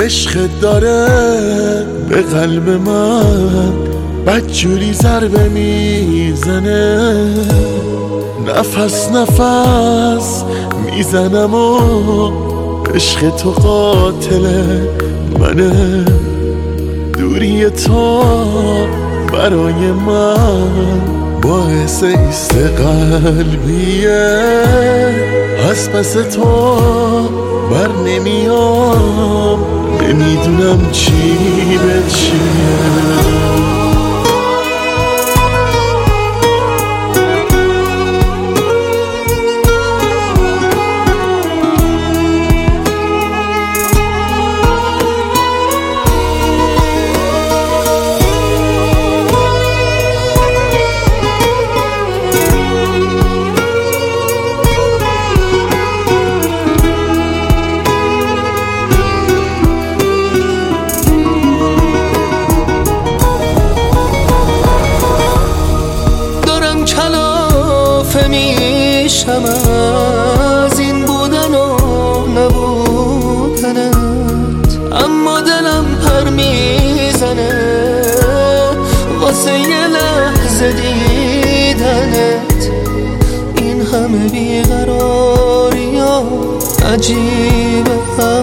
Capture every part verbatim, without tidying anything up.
عشق داره به قلب من بدجوری ضربه میزنه، نفس نفس میزنم و عشق تو قاتل منه. دوری تو برای من باعث ایست قلبیه، از پس تو بر نمیام، نمیدونم چی به چیه. میشم از این بودن و نبودنت، اما دلم پر میزنه واسه یه لحظه دیدنت. این همه بیقراری ها عجیبه، هم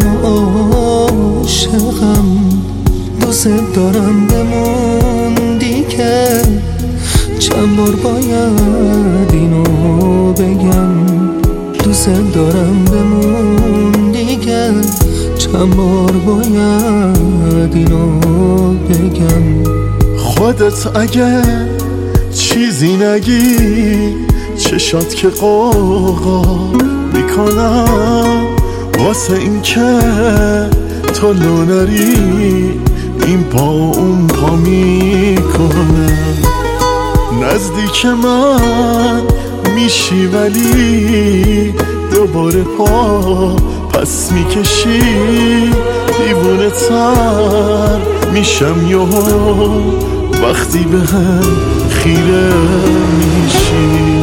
عاشقم، دوست دارم بموندی که چند بار باید اینو بگم. دوست دارم بموندی که چند بار باید اینو بگم. خودت اگه چیزی نگی چشات که قوقا میکنم، واسه این که تو لو نری این پا اون پا میکنم. نزدیک من میشی ولی دوباره پا پس میکشی، دیوونه تر میشم یهو وقتی به هم خیره میشی.